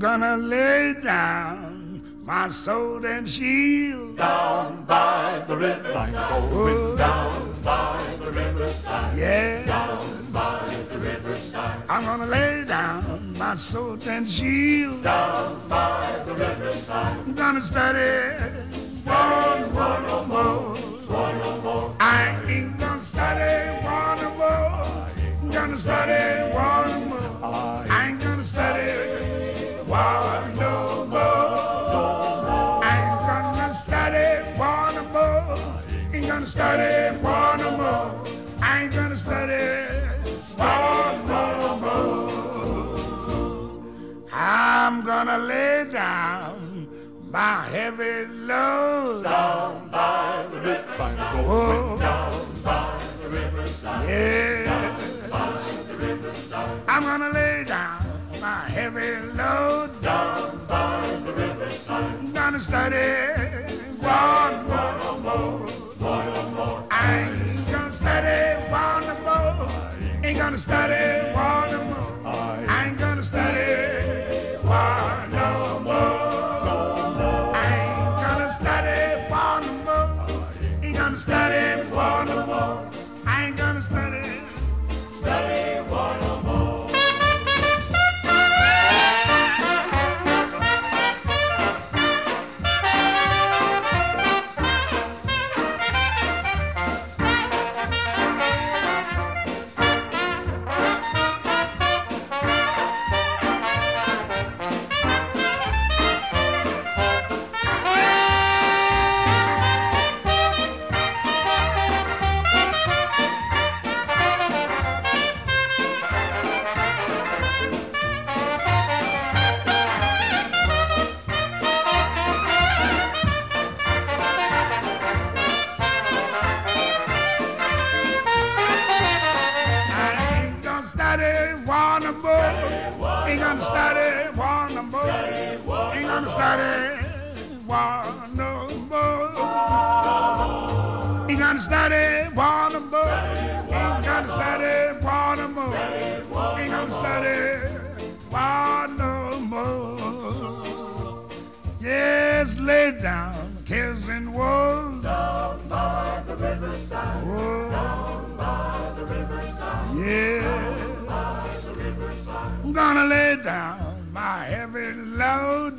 gonna lay down my sword and shield down by the riverside. I'm going down by the riverside. Yeah, Down by the riverside. I'm gonna lay down my sword and shield Down by the riverside. I'm gonna study one no more. One no more. I ain't gonna study one no more. I'm gonna study one no more. I ain't gonna study one no more. I ain't gonna study one no more. Ain't gonna study one no more. I ain't gonna study one no more. I'm gonna lay down my heavy load Down by the riverside. I'm going down by the riverside. yes. The riverside. I'm gonna lay down my heavy load Down by the riverside. I'm gonna study one no more. One no more. I ain't gonna study one no more. Ain't gonna study one no more. I ain't gonna study one no more. I ain't gonna study one no more. Ain't gonna study one no more. I ain't gonna study one no more. one no more. Ain't gonna study one no more. Ain't gonna study one no more. Ain't gonna study one no more. Ain't gonna study one no more. Ain't gonna study one no more. Yes, lay down cares and woes. Down by the riverside. Down by the riverside. Yes. By the riverside. I'm gonna lay down my heavy load